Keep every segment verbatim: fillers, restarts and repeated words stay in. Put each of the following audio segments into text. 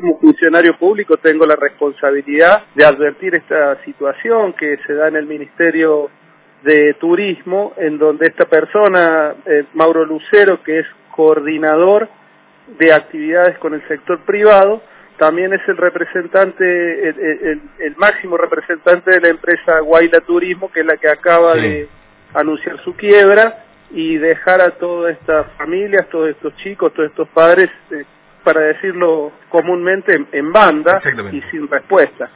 como funcionario público tengo la responsabilidad de advertir esta situación que se da en el Ministerio de Turismo, en donde esta persona, eh, Mauro Lucero, que es coordinador de actividades con el sector privado, también es el representante, el, el, el máximo representante de la empresa Guayla Turismo, que es la que acaba sí. de anunciar su quiebra y dejar a todas estas familias, todos estos chicos, todos estos padres, eh, para decirlo comúnmente, en, en banda y sin respuesta.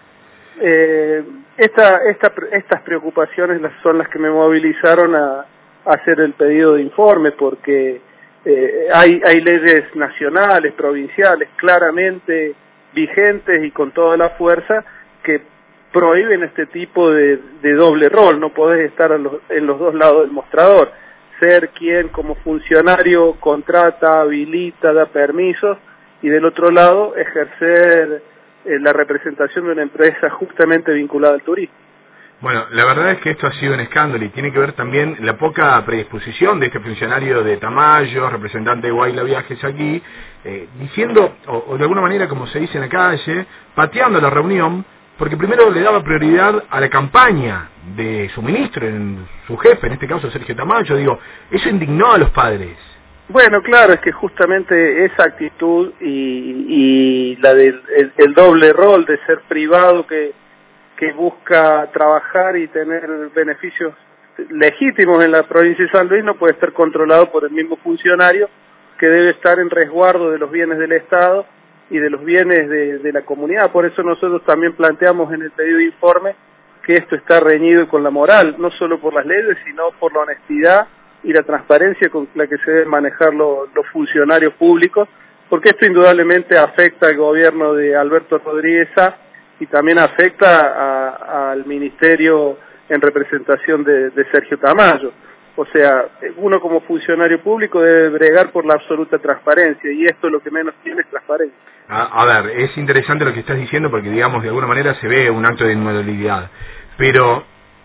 Eh, esta, esta, estas preocupaciones son las que me movilizaron a, a hacer el pedido de informe, porque eh, hay, hay leyes nacionales, provinciales, claramente vigentes y con toda la fuerza, que prohíben este tipo de, de doble rol. No podés estar en los, en los dos lados del mostrador, ser quien como funcionario contrata, habilita, da permisos, y del otro lado ejercer eh, la representación de una empresa justamente vinculada al turismo. Bueno, la verdad es que esto ha sido un escándalo y tiene que ver también la poca predisposición de este funcionario de Tamayo, representante de Guayla Viajes aquí, eh, diciendo, o, o de alguna manera, como se dice en la calle, pateando la reunión, porque primero le daba prioridad a la campaña de su ministro, en su jefe, en este caso Sergio Tamayo. Digo, eso indignó a los padres. Bueno, claro, es que justamente esa actitud y, y la del el, el doble rol de ser privado que, que busca trabajar y tener beneficios legítimos en la provincia de San Luis no puede estar controlado por el mismo funcionario, que debe estar en resguardo de los bienes del Estado y de los bienes de, de la comunidad. Por eso nosotros también planteamos en el pedido de informe que esto está reñido con la moral, no solo por las leyes, sino por la honestidad y la transparencia con la que se deben manejar los, los funcionarios públicos, porque esto indudablemente afecta al gobierno de Alberto Rodríguez Sá y también afecta a, al ministerio en representación de, de Sergio Tamayo. O sea, uno como funcionario público debe bregar por la absoluta transparencia, y esto lo que menos tiene es transparencia. A, a ver, es interesante lo que estás diciendo, porque digamos de alguna manera se ve un acto de inmoralidad, pero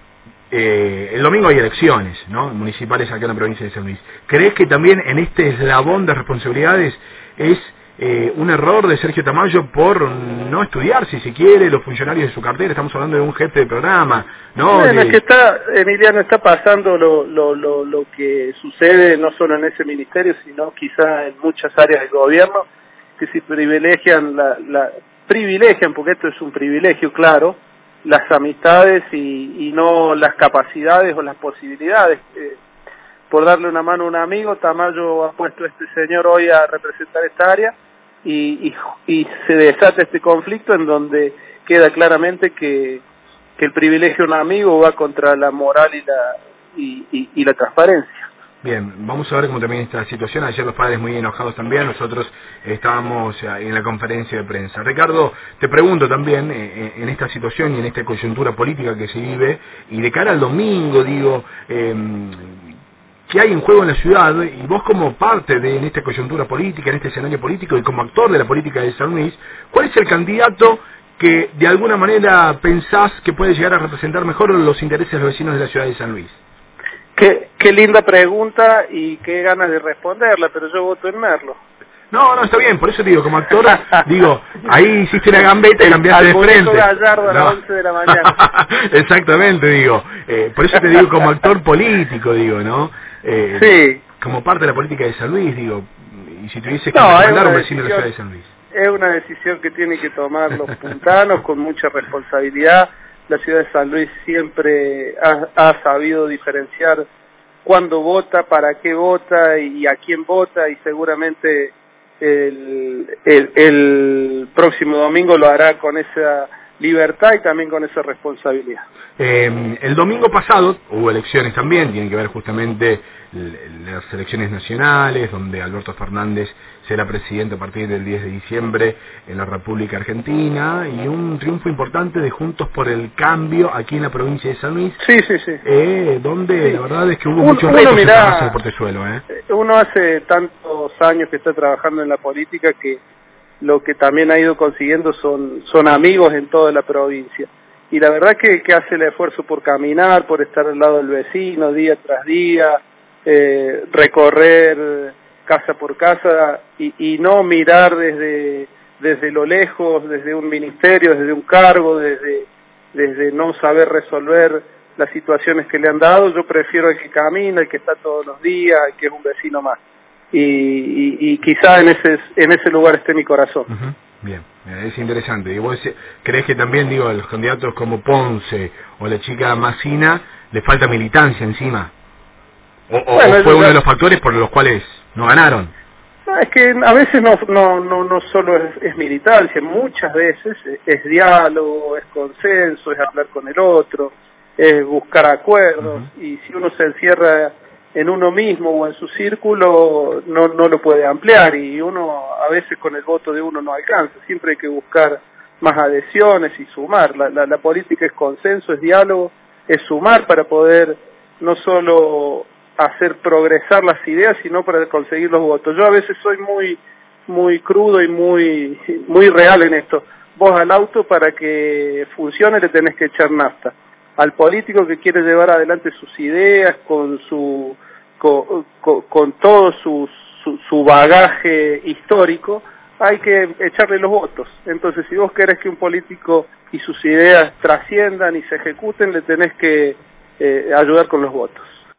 eh, el domingo hay elecciones, ¿no?, municipales acá en la provincia de San Luis. ¿Crees que también en este eslabón de responsabilidades es eh, un error de Sergio Tamayo por no estudiar, si se quiere, los funcionarios de su cartera? Estamos hablando de un jefe de programa, ¿no? Bueno, de... es que está, Emiliano, está pasando lo, lo, lo, lo que sucede no solo en ese ministerio, sino quizá en muchas áreas del gobierno, que se privilegian, la, la privilegian, porque esto es un privilegio, claro, las amistades y, y no las capacidades o las posibilidades. Eh, por darle una mano a un amigo, Tamayo ha puesto a este señor hoy a representar esta área y, y, y se desata este conflicto en donde queda claramente que, que el privilegio de un amigo va contra la moral y la, y, y, y la transparencia. Bien, vamos a ver cómo termina esta situación. Ayer los padres muy enojados también, nosotros estábamos en la conferencia de prensa. Ricardo, te pregunto también, eh, en esta situación y en esta coyuntura política que se vive, y de cara al domingo, digo, eh, ¿qué hay en juego en la ciudad? Y vos como parte de en esta coyuntura política, en este escenario político y como actor de la política de San Luis, ¿cuál es el candidato que de alguna manera pensás que puede llegar a representar mejor los intereses de los vecinos de la ciudad de San Luis? Qué, qué linda pregunta y qué ganas de responderla, pero yo voto en Merlo. No, no, está bien, por eso te digo, como actor, digo, ahí hiciste una gambeta y cambiaste de frente. Gallardo a las once de la mañana. Exactamente, digo, eh, por eso te digo como actor político, digo, ¿no? Eh, sí. Como parte de la política de San Luis, digo, y si tuviese que no, mandar un vecino de la ciudad de San Luis. Es una decisión que tienen que tomar los puntanos con mucha responsabilidad. La ciudad de San Luis siempre ha, ha sabido diferenciar cuándo vota, para qué vota y a quién vota, y seguramente el, el, el próximo domingo lo hará con esa libertad y también con esa responsabilidad. Eh, el domingo pasado hubo elecciones también, tienen que ver justamente las elecciones nacionales, donde Alberto Fernández será presidente a partir del diez de diciembre en la República Argentina, y un triunfo importante de Juntos por el Cambio aquí en la provincia de San Luis. Sí, sí, sí. Eh, donde sí. La verdad es que hubo Un, muchos uno, retos mirá, en el Portezuelo. ¿eh? Uno hace tantos años que está trabajando en la política que lo que también ha ido consiguiendo son, son amigos en toda la provincia. Y la verdad que, que hace el esfuerzo por caminar, por estar al lado del vecino día tras día, eh, recorrer casa por casa y, y no mirar desde, desde lo lejos, desde un ministerio, desde un cargo, desde, desde no saber resolver las situaciones que le han dado. Yo prefiero el que camina, el que está todos los días, el que es un vecino más. Y, y, y quizá en ese en ese lugar esté mi corazón. Uh-huh. Bien, es interesante. ¿Y vos crees que también, digo, a los candidatos como Ponce o la chica Massina le falta militancia encima? ¿O, o, bueno, o fue uno ya... de los factores por los cuales no ganaron? No, es que a veces no no no, no solo es, es militancia, muchas veces es, es diálogo, es consenso, es hablar con el otro, es buscar acuerdos. Uh-huh. Y si uno se encierra en uno mismo o en su círculo, no no lo puede ampliar, y uno a veces con el voto de uno no alcanza. Siempre hay que buscar más adhesiones y sumar. La, la, la política es consenso, es diálogo, es sumar para poder no solo hacer progresar las ideas, sino para conseguir los votos. Yo a veces soy muy muy crudo y muy muy real en esto. Vos al auto, para que funcione, le tenés que echar nafta. Al político que quiere llevar adelante sus ideas con su con, con, con todo su, su, su bagaje histórico, hay que echarle los votos. Entonces, si vos querés que un político y sus ideas trasciendan y se ejecuten, le tenés que eh, ayudar con los votos.